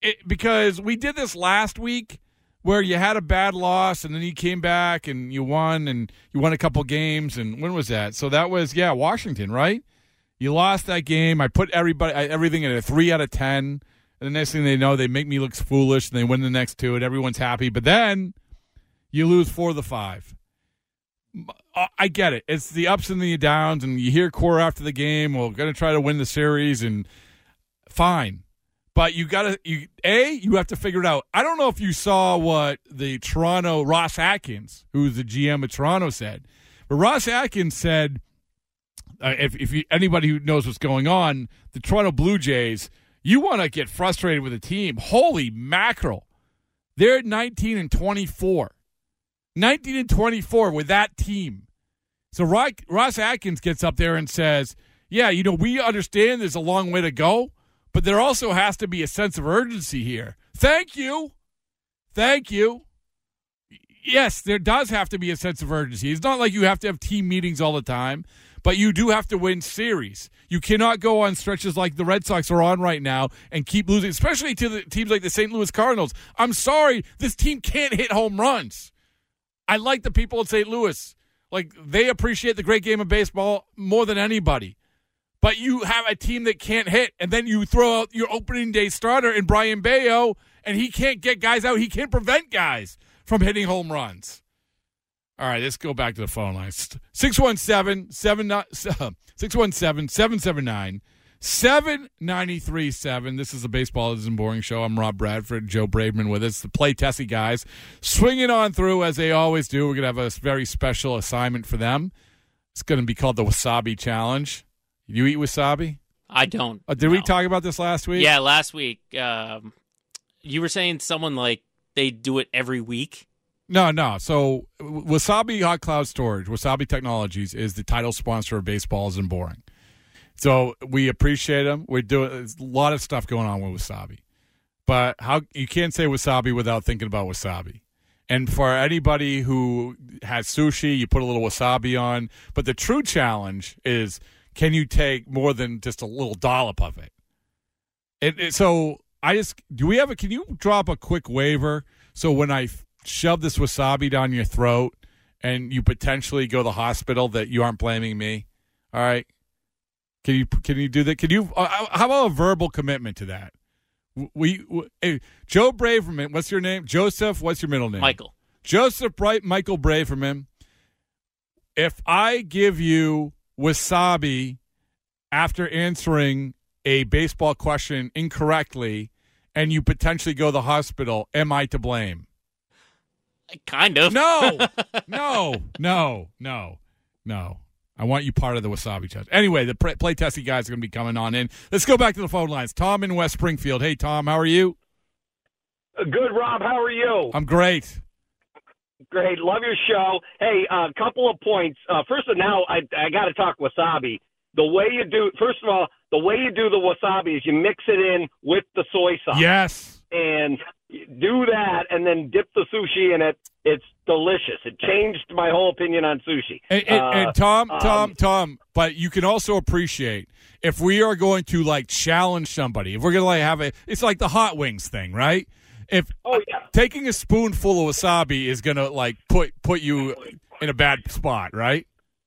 it, because we did this last week where you had a bad loss and then you came back and you won and you won a couple games. And when was that? So that was, yeah, Washington, right? You lost that game. I put everybody everything at a three out of ten. And the next thing they know, they make me look foolish and they win the next two and everyone's happy. But then you lose four of the five. I get it. It's the ups and the downs, and you hear core after the game, well, we're going to try to win the series, and fine. But you got to, you A, you have to figure it out. I don't know if you saw what the Toronto, Ross Atkins, who's the G M of Toronto, said. But Ross Atkins said, uh, if, if you, anybody who knows what's going on, the Toronto Blue Jays, you want to get frustrated with a team. Holy mackerel. They're at nineteen and twenty-four. nineteen and twenty-four with that team. So Ross Atkins gets up there and says, yeah, you know, we understand there's a long way to go, but there also has to be a sense of urgency here. Thank you. Thank you. Yes, there does have to be a sense of urgency. It's not like you have to have team meetings all the time, but you do have to win series. You cannot go on stretches like the Red Sox are on right now and keep losing, especially to the teams like the Saint Louis Cardinals. I'm sorry, this team can't hit home runs. I like the people in Saint Louis. Like, they appreciate the great game of baseball more than anybody. But you have a team that can't hit, and then you throw out your opening day starter in Brian Bayo, and he can't get guys out. He can't prevent guys from hitting home runs. All right, let's go back to the phone lines. six one seven, seven seven nine, seven nine three seven. This is the Baseball Isn't Boring Show. I'm Rob Bradford, Joe Braveman with us, the Play Tessie guys. Swinging on through as they always do. We're going to have a very special assignment for them. It's going to be called the Wasabi Challenge. You eat wasabi? I don't. Uh, did no. we talk about this last week? Yeah, last week. Um, you were saying someone like they do it every week? No, no. So Wasabi Hot Cloud Storage, Wasabi Technologies, is the title sponsor of Baseball Isn't Boring. So we appreciate them. We're doing there's a lot of stuff going on with wasabi, but how you can't say wasabi without thinking about wasabi. And for anybody who has sushi, you put a little wasabi on. But the true challenge is, can you take more than just a little dollop of it? It, it so I just do we have a? Can you drop a quick waiver so when I shove this wasabi down your throat and you potentially go to the hospital that you aren't blaming me? All right. Can you can you do that? Can you? Uh, how about a verbal commitment to that? We, we hey, Joe Braverman. What's your name? Joseph. What's your middle name? Michael. Joseph Bright. Michael Braverman. If I give you wasabi after answering a baseball question incorrectly, and you potentially go to the hospital, am I to blame? Kind of. No. No. No. No. No. I want you part of the wasabi challenge. Anyway, the Play Tessie guys are going to be coming on in. Let's go back to the phone lines. Tom in West Springfield. Hey, Tom, how are you? Good, Rob. How are you? I'm great. Great. Love your show. Hey, a uh, couple of points. Uh, first of all, now, I, I got to talk wasabi. The way you do, first of all, the way you do the wasabi is you mix it in with the soy sauce. Yes. And do that and then dip the sushi in it. It's delicious. It changed my whole opinion on sushi. And, and, uh, and Tom, Tom, um, Tom, but you can also appreciate if we are going to like challenge somebody, if we're going to like have a, it's like the hot wings thing, right? If oh, yeah. taking a spoonful of wasabi is going to like put, put you in a bad spot, right?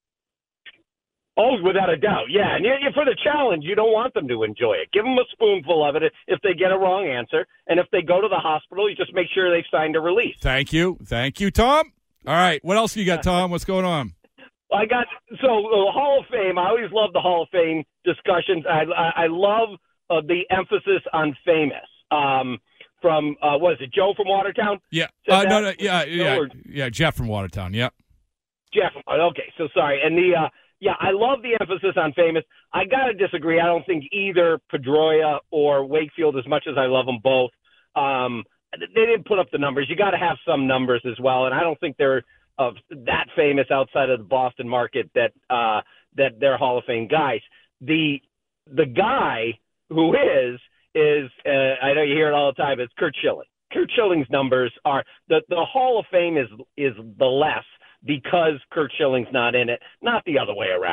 Oh, without a doubt, yeah. And you, you, for the challenge, you don't want them to enjoy it. Give them a spoonful of it if they get a wrong answer. And if they go to the hospital, you just make sure they've signed a release. Thank you. Thank you, Tom. All right. What else you got, Tom? What's going on? I got – so the Hall of Fame, I always love the Hall of Fame discussions. I, I, I love uh, the emphasis on famous. Um, from, uh, what is it, Joe from Watertown? Yeah. Uh, no, no, yeah, yeah, yeah, Jeff from Watertown, yep. Jeff, okay, so sorry. And the uh, – Yeah, I love the emphasis on famous. I got to disagree. I don't think either Pedroia or Wakefield, as much as I love them both, um, they didn't put up the numbers. You got to have some numbers as well, and I don't think they're uh, that famous outside of the Boston market that uh, that they're Hall of Fame guys. The the guy who is is uh, I know you hear it all the time. It's Curt Schilling. Curt Schilling's numbers are the the Hall of Fame is is the less. Because Curt Schilling's not in it, not the other way around.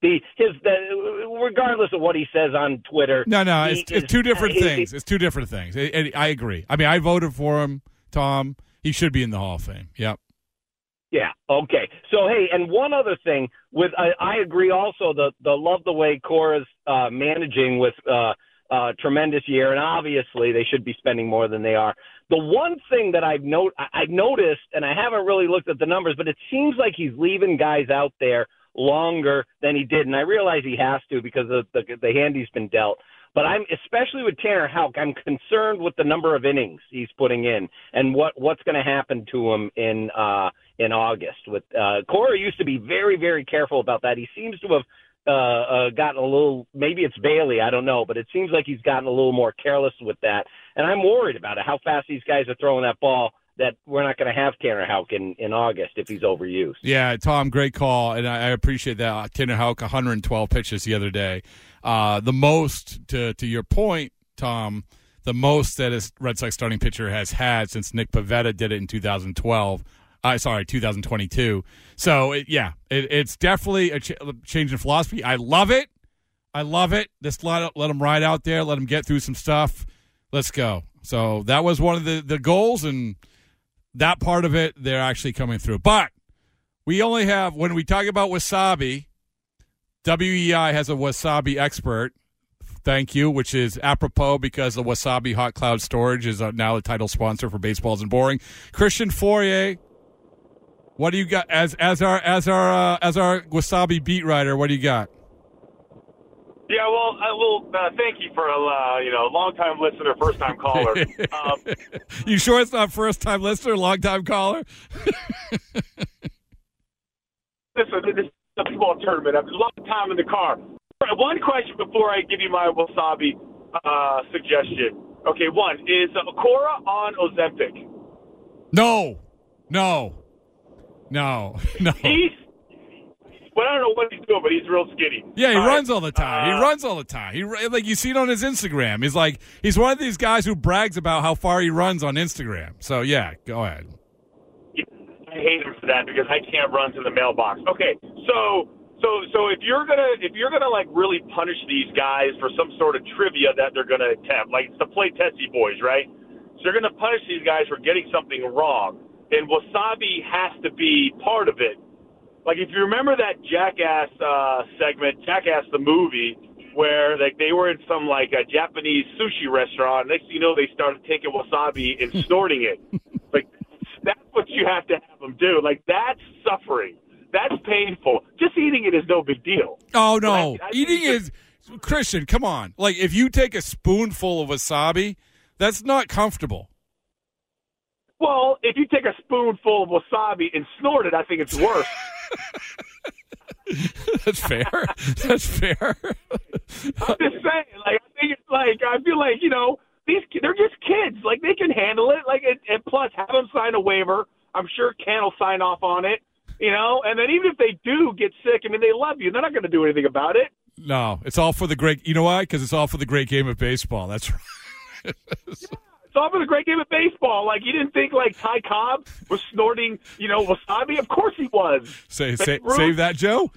The his the, regardless of what he says on Twitter. No, no, he it's, it's is- two different he- things. It's two different things. I, I- I agree. I mean, I voted for him, Tom. He should be in the Hall of Fame. Yep. Yeah. Okay. So hey, and one other thing with I, I agree also the the love the way Cora's uh, managing with uh, uh, tremendous year, and obviously they should be spending more than they are. The one thing that I've note I've noticed, and I haven't really looked at the numbers, but it seems like he's leaving guys out there longer than he did, and I realize he has to because of the the hand he's been dealt. But I'm especially with Tanner Houck, I'm concerned with the number of innings he's putting in and what, what's going to happen to him in uh, in August. With uh, Cora used to be very, very careful about that. He seems to have uh, uh, gotten a little, maybe it's Bailey, I don't know, but it seems like he's gotten a little more careless with that. And I'm worried about it, how fast these guys are throwing that ball, that we're not going to have Tanner Houck in, in August if he's overused. Yeah, Tom, great call, and I, I appreciate that. Tanner Houck, one hundred twelve pitches the other day. Uh, the most, to to your point, Tom, the most that a Red Sox starting pitcher has had since Nick Pivetta did it in two thousand twelve. Uh, sorry, two thousand twenty-two. So, it, yeah, it, it's definitely a ch- change in philosophy. I love it. I love it. Just let, let them ride out there. Let them get through some stuff. Let's go. So that was one of the, the goals, and that part of it, they're actually coming through. But we only have, when we talk about wasabi, W E I has a wasabi expert, thank you, which is apropos because the Wasabi Hot Cloud Storage is now a title sponsor for Baseballs and Boring. Christian Fourier, what do you got as as our as our uh, as our wasabi beat writer? What do you got? Yeah, well, I will uh, thank you for a uh, you know long time listener, first time caller. um, You sure it's not first time listener, long time caller? Listen, this is a baseball tournament. I've been a long time in the car. One question before I give you my wasabi uh, suggestion. Okay, one is uh, Cora on Ozempic. No, no, no, no. He's, well, I don't know what he's doing, but he's real skinny. Yeah, he all runs right. all the time. Uh, he runs all the time. He like you see it on his Instagram. He's like he's one of these guys who brags about how far he runs on Instagram. So yeah, go ahead. I hate him for that because I can't run to the mailbox. Okay, so so so if you're gonna if you're gonna like really punish these guys for some sort of trivia that they're gonna attempt, like it's the Play Tessie Boys, right? So you're gonna punish these guys for getting something wrong, and wasabi has to be part of it. Like if you remember that Jackass uh, segment, Jackass the movie, where like they were in some like a Japanese sushi restaurant. Next thing you know, they started taking wasabi and snorting it. Like. That's what you have to have them do. Like, that's suffering. That's painful. Just eating it is no big deal. Oh, no. I, I Eating is – Christian, come on. Like, if you take a spoonful of wasabi, that's not comfortable. Well, if you take a spoonful of wasabi and snort it, I think it's worse. That's fair. That's fair. I'm just saying. Like, I think it's like – I feel like, you know – These they're just kids. Like, they can handle it. Like, and, and plus, have them sign a waiver. I'm sure Ken will sign off on it. You know, and then even if they do get sick, I mean, they love you. They're not going to do anything about it. No, it's all for the great. You know why? Because it's all for the great game of baseball. That's right. Yeah, it's all for the great game of baseball. Like, you didn't think like Ty Cobb was snorting, you know, wasabi? Of course he was. Say, say save that, Joe.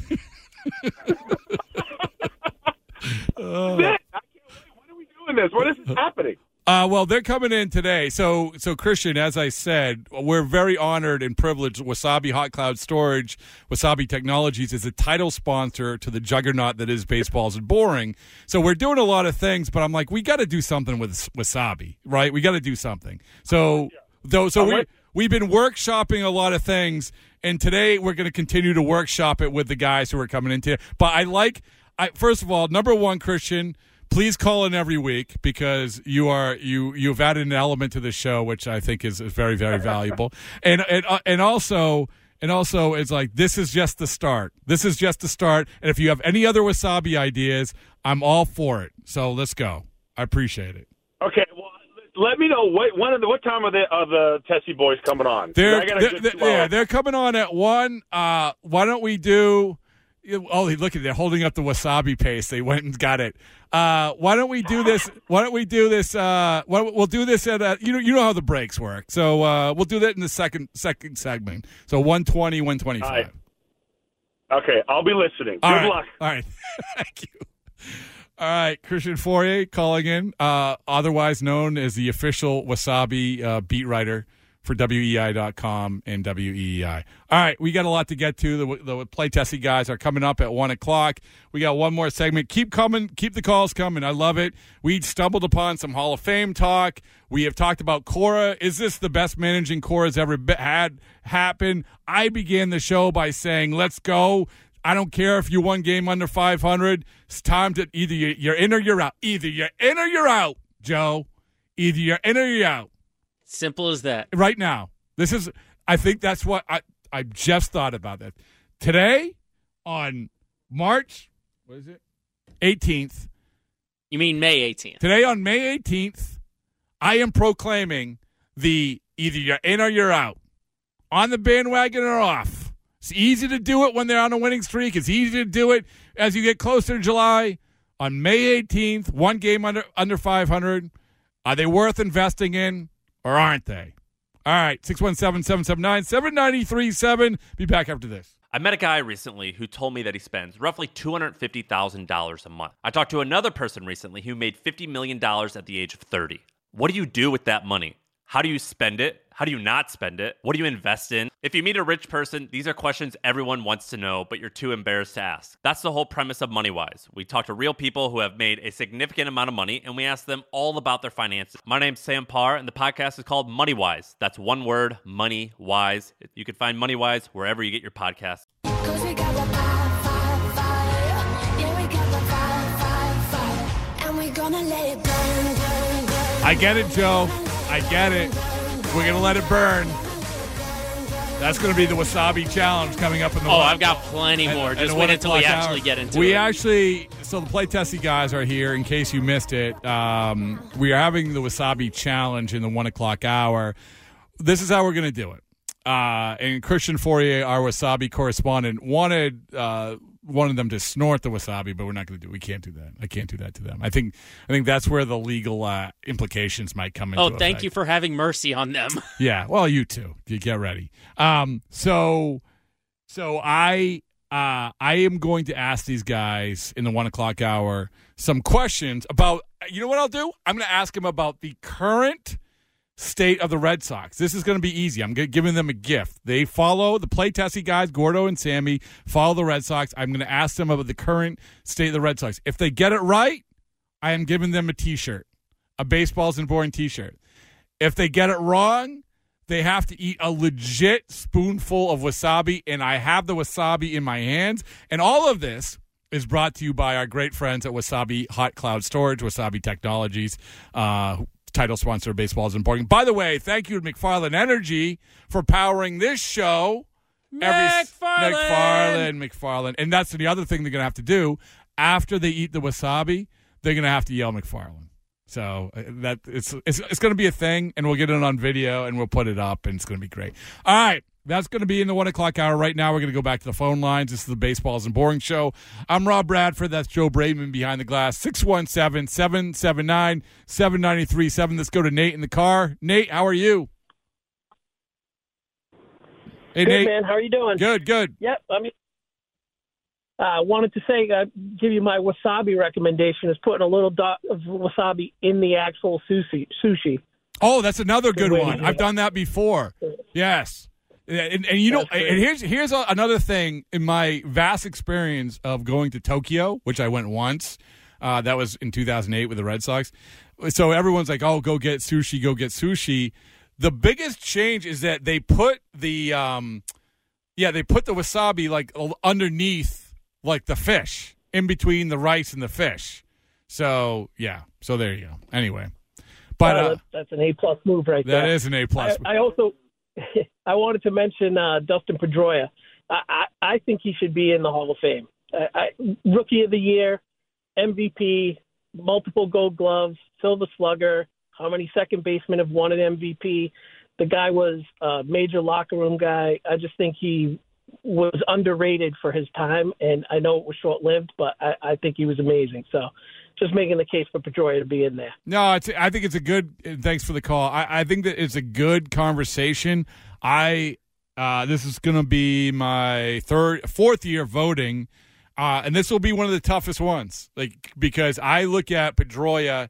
uh. That's it. Doing this? What is happening? Uh, well, they're coming in today. So, so Christian, as I said, we're very honored and privileged. Wasabi Hot Cloud Storage, Wasabi Technologies is a title sponsor to the juggernaut that is Baseballs and Boring. So we're doing a lot of things, but I'm like, we got to do something with wasabi, right? We got to do something. So, though, so we we've been workshopping a lot of things, and today we're going to continue to workshop it with the guys who are coming in today. But I like, I first of all, number one, Christian. Please call in every week because you are you you've added an element to the show which I think is, is very very valuable, and and uh, and also and also it's like this is just the start. This is just the start, and if you have any other wasabi ideas, I'm all for it. So let's go. I appreciate it. Okay, well, let me know what when the, what time are the are the Tessie Boys coming on? They're, they're, they're yeah they're coming on at one. Uh, why don't we do? Oh, look at it. They're holding up the wasabi paste. They went and got it. Uh, why don't we do this? Why don't we do this? Uh, why, we'll do this at a, you know you know how the breaks work. So uh, we'll do that in the second second segment. So one twenty, one twenty-five. All right. Okay, I'll be listening. All Good right. luck. All right. Thank you. All right, Christian Fourier calling in, uh, otherwise known as the official Wasabi uh, beat writer for W E I dot com and W E E I. All right, we got a lot to get to. The, the Play Tessie guys are coming up at one o'clock. We got one more segment. Keep coming. Keep the calls coming. I love it. We stumbled upon some Hall of Fame talk. We have talked about Cora. Is this the best managing Cora's ever be- had happen? I began the show by saying, let's go. I don't care if you won game under five hundred. It's time to either you're in or you're out. Either you're in or you're out, Joe. Either you're in or you're out. Simple as that. Right now. This is, I think that's what I, I just thought about that. Today, on March, what is it? eighteenth. You mean May eighteenth? Today on May eighteenth, I am proclaiming the either you're in or you're out. On the bandwagon or off. It's easy to do it when they're on a winning streak. It's easy to do it as you get closer to July. On May eighteenth, one game under under five hundred. Are they worth investing in or aren't they? All right, six one seven, seven seven nine, seven nine three seven. Be back after this. I met a guy recently who told me that he spends roughly two hundred fifty thousand dollars a month. I talked to another person recently who made fifty million dollars at the age of thirty. What do you do with that money? How do you spend it? How do you not spend it? What do you invest in? If you meet a rich person, these are questions everyone wants to know, but you're too embarrassed to ask. That's the whole premise of MoneyWise. We talk to real people who have made a significant amount of money, and we ask them all about their finances. My name's Sam Parr, and the podcast is called MoneyWise. That's one word, MoneyWise. You can find MoneyWise wherever you get your podcasts. I get it, Joe. I get it. We're going to let it burn. That's going to be the Wasabi Challenge coming up in the Oh, one, I've got plenty more. and, Just and wait until we hour. actually get into we it. We actually, so the Play Tessie guys are here in case you missed it. Um, we are having the Wasabi Challenge in the one o'clock hour. This is how we're going to do it. Uh, and Christian Fourier, our Wasabi correspondent, wanted uh, wanted them to snort the wasabi, but we're not going to do. We can't do that. I can't do that to them. I think I think that's where the legal uh, implications might come into. Oh, thank effect. you for having mercy on them. Yeah, well, you too. You get ready. Um, so, so I uh, I am going to ask these guys in the one o'clock hour some questions about. You know what I'll do? I'm going to ask them about the current state of the Red Sox. This is going to be easy. I'm giving them a gift. They follow the Play Tessie guys, Gordo and Sammy, follow the Red Sox. I'm going to ask them about the current state of the Red Sox. If they get it right, I am giving them a T-shirt, a Baseballs and Boring T-shirt. If they get it wrong, they have to eat a legit spoonful of wasabi, and I have the wasabi in my hands. And all of this is brought to you by our great friends at Wasabi Hot Cloud Storage, Wasabi Technologies, uh, title sponsor of Baseballs and Boring. By the way, thank you to McFarland Energy for powering this show. McFarland! McFarland, McFarland. And that's the other thing they're going to have to do. After they eat the wasabi, they're going to have to yell McFarland. So uh, that it's it's, it's going to be a thing, and we'll get it on video, and we'll put it up, and it's going to be great. All right. That's going to be in the one o'clock hour. Right now, we're going to go back to the phone lines. This is the Baseballs and Boring Show. I'm Rob Bradford. That's Joe Braidman behind the glass. six one seven, seven seven nine, seven nine three seven. Let's go to Nate in the car. Nate, how are you? Hey, good, Nate. man. How are you doing? Good, good. Yep. I mean, I uh, wanted to say, uh, give you my wasabi recommendation is putting a little dot of wasabi in the actual sushi. sushi. Oh, that's another good Good way one. to do I've it. done that before. Yes. And, and you know, and here's here's a, another thing in my vast experience of going to Tokyo, which I went once. Uh, that was in two thousand eight with the Red Sox. So everyone's like, "Oh, go get sushi, go get sushi." The biggest change is that they put the, um, yeah, they put the wasabi like underneath, like the fish, in between the rice and the fish. So yeah, so there you go. Anyway, but Uh, uh, that's, that's an A plus move right that there. is an A plus. I, I also I wanted to mention uh, Dustin Pedroia. I, I, I think he should be in the Hall of Fame. I, I, Rookie of the Year, M V P, multiple Gold Gloves, Silver Slugger. How many second basemen have won an M V P? The guy was a major locker room guy. I just think he was underrated for his time, and I know it was short-lived, but I, I think he was amazing. So just making the case for Pedroia to be in there. No, it's, I think it's a good – thanks for the call. I, I think that it's a good conversation. I Uh, this is going to be my third, fourth year voting, uh, and this will be one of the toughest ones. Like because I look at Pedroia,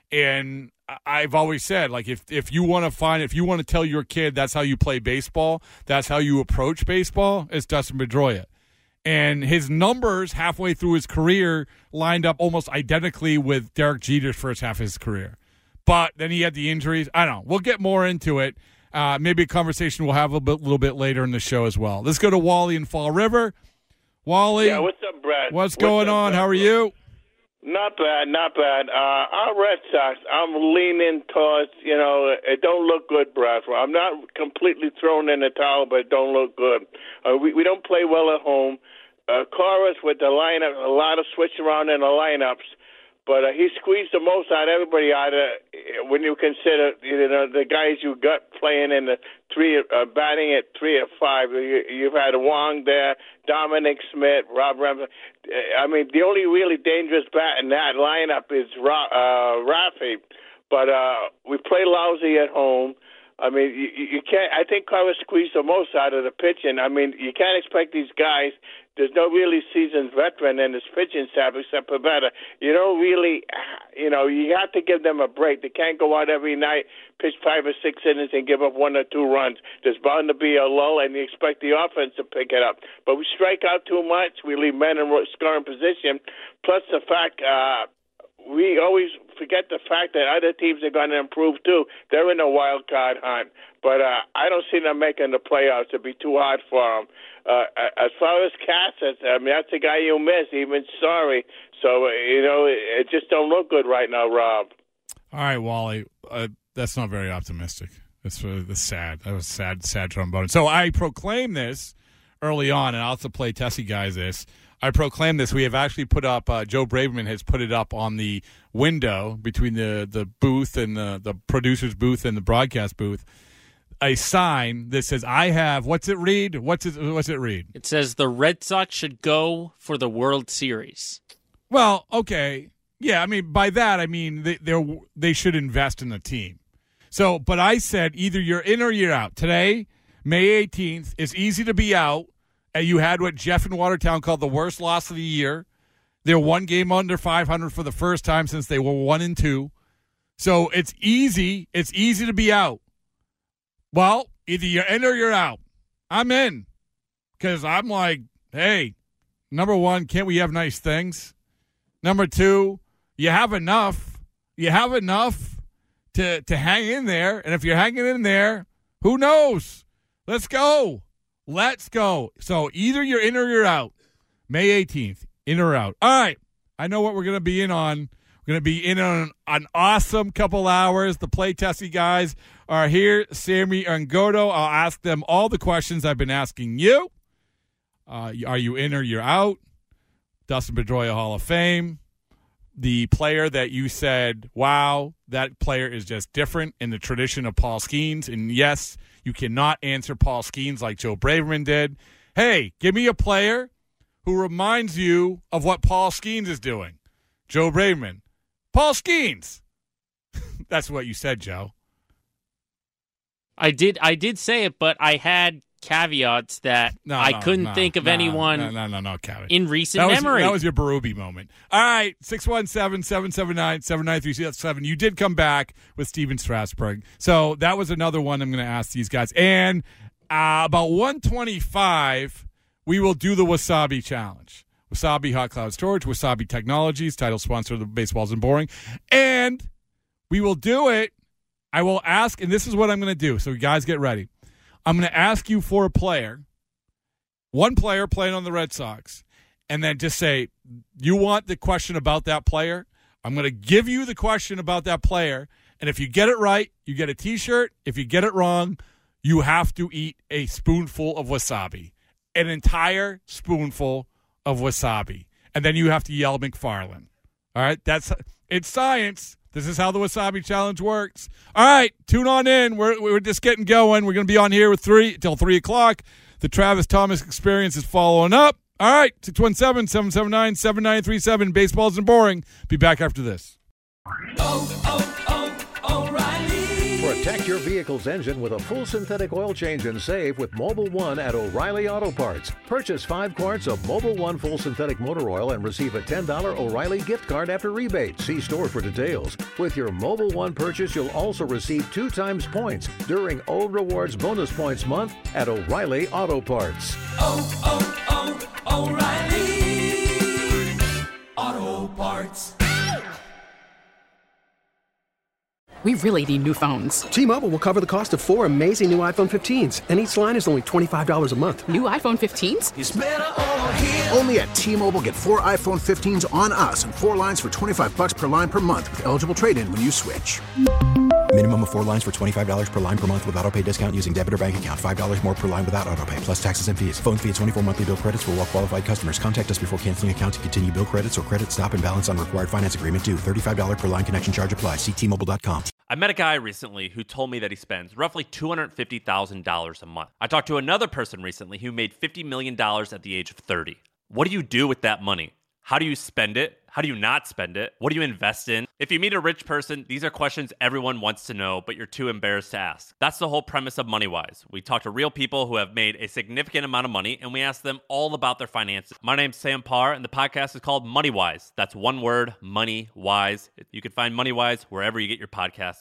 and I've always said, like if if you want to find, if you want to tell your kid that's how you play baseball, that's how you approach baseball, it's Dustin Pedroia. And his numbers halfway through his career lined up almost identically with Derek Jeter's first half of his career. But then he had the injuries. I don't know. We'll get more into it. Uh, maybe a conversation we'll have a bit, little bit later in the show as well. Let's go to Wally in Fall River. Wally. Yeah, what's up, Brad? What's, what's going up, on? Brad? How are you? Not bad, not bad. Uh, our Red Sox, I'm leaning towards, you know, it don't look good, Brad. I'm not completely thrown in the towel, but it don't look good. Uh, we, we don't play well at home. Uh, Chorus with the lineup, a lot of switch around in the lineups. But uh, he squeezed the most out of everybody out of when you consider you know the guys you got playing in the three, uh, batting at three or five. You, you've had Wong there, Dominic Smith, Rob Ramsey. I mean, the only really dangerous bat in that lineup is Ra- uh, Rafi. But uh, we play lousy at home. I mean, you, you can't. I think Carter squeezed the most out of the pitching. I mean, you can't expect these guys. There's no really seasoned veteran in this pitching staff except Pivetta. You don't really, you know, you have to give them a break. They can't go out every night, pitch five or six innings and give up one or two runs. There's bound to be a lull, and you expect the offense to pick it up. But we strike out too much. We leave men in scoring position. Plus the fact uh, we always forget the fact that other teams are going to improve too. They're in a wild card hunt. But uh, I don't see them making the playoffs. It'd be too hard for them. Uh, as far as Cassis, I mean, that's the guy you miss, even sorry. So, uh, you know, it, it just don't look good right now, Rob. All right, Wally. Uh, that's not very optimistic. That's, uh, that's sad. That was sad, sad trombone. So I proclaim this early on, and I'll also play Tessie guys this. I proclaim this. We have actually put up, uh, Joe Braverman has put it up on the window between the, the booth and the, the producer's booth and the broadcast booth, a sign that says, I have, what's it read? What's it, what's it read? It says the Red Sox should go for the World Series. Well, okay. Yeah, I mean, by that, I mean they they they should invest in the team. So, but I said either you're in or you're out. Today, May eighteenth, it's easy to be out. And you had what Jeff in Watertown called the worst loss of the year. They're one game under five hundred for the first time since they were one and two. So it's easy. It's easy to be out. Well, either you're in or you're out. I'm in because I'm like, hey, number one, can't we have nice things? Number two, you have enough. You have enough to, to hang in there. And if you're hanging in there, who knows? Let's go. Let's go. So either you're in or you're out. May eighteenth, in or out. All right. I know what we're going to be in on. We're going to be in on an awesome couple hours. The Play Tessie guys are here. Sammy and Godo. I'll ask them all the questions I've been asking you. Uh, are you in or you're out? Dustin Pedroia Hall of Fame. The player that you said, wow, that player is just different in the tradition of Paul Skeens. And yes, you cannot answer Paul Skeens like Joe Braverman did. Hey, give me a player who reminds you of what Paul Skeens is doing. Joe Braverman. Paul Skeens. That's what you said, Joe. I did I did say it, but I had caveats that no, I no, couldn't no, think of no, anyone no, no, no, no, caveat. in recent that was, memory. That was your Berube moment. All right, six one seven, seven seven nine, seven nine three seven. You did come back with Steven Strasburg. So that was another one I'm going to ask these guys. And uh, about one twenty-five, we will do the Wasabi Challenge. Wasabi Hot Cloud Storage, Wasabi Technologies, title sponsor of the Baseballs and Boring. And we will do it. I will ask, and this is what I'm going to do. So you guys get ready. I'm going to ask you for a player, one player playing on the Red Sox, and then just say, you want the question about that player? I'm going to give you the question about that player, and if you get it right, you get a T-shirt. If you get it wrong, you have to eat a spoonful of wasabi, an entire spoonful of wasabi, and then you have to yell McFarland. All right? That's it's science. This is how the Wasabi Challenge works. All right, tune on in. We're we're just getting going. We're going to be on here with three until three o'clock. The Travis Thomas Experience is following up. All right, six one seven, seven seven nine, seven nine three seven. Baseballs and Boring. Be back after this. Oh, oh, oh, O'Reilly. For a Protect your vehicle's engine with a full synthetic oil change and save with Mobil one at O'Reilly Auto Parts. Purchase five quarts of Mobil one full synthetic motor oil and receive a ten dollars O'Reilly gift card after rebate. See store for details. With your Mobil one purchase, you'll also receive two times points during O Rewards Bonus Points Month at O'Reilly Auto Parts. Oh, oh, oh, O'Reilly Auto Parts. We really need new phones. T-Mobile will cover the cost of four amazing new iPhone fifteens, and each line is only twenty-five dollars a month. New iPhone fifteens? It's better over here. Only at T-Mobile, get four iPhone fifteens on us and four lines for twenty-five bucks per line per month with eligible trade-in when you switch. Minimum of four lines for twenty-five dollars per line per month with autopay discount using debit or bank account. five dollars more per line without autopay, plus taxes and fees. Phone fee at twenty-four monthly bill credits for well-qualified customers. Contact us before canceling account to continue bill credits or credit stop and balance on required finance agreement due. thirty-five dollars per line connection charge applies. See T Mobile dot com. I met a guy recently who told me that he spends roughly two hundred fifty thousand dollars a month. I talked to another person recently who made fifty million dollars at the age of thirty. What do you do with that money? How do you spend it? How do you not spend it? What do you invest in? If you meet a rich person, these are questions everyone wants to know, but you're too embarrassed to ask. That's the whole premise of MoneyWise. We talk to real people who have made a significant amount of money, and we ask them all about their finances. My name's Sam Parr, and the podcast is called MoneyWise. That's one word, MoneyWise. You can find MoneyWise wherever you get your podcasts.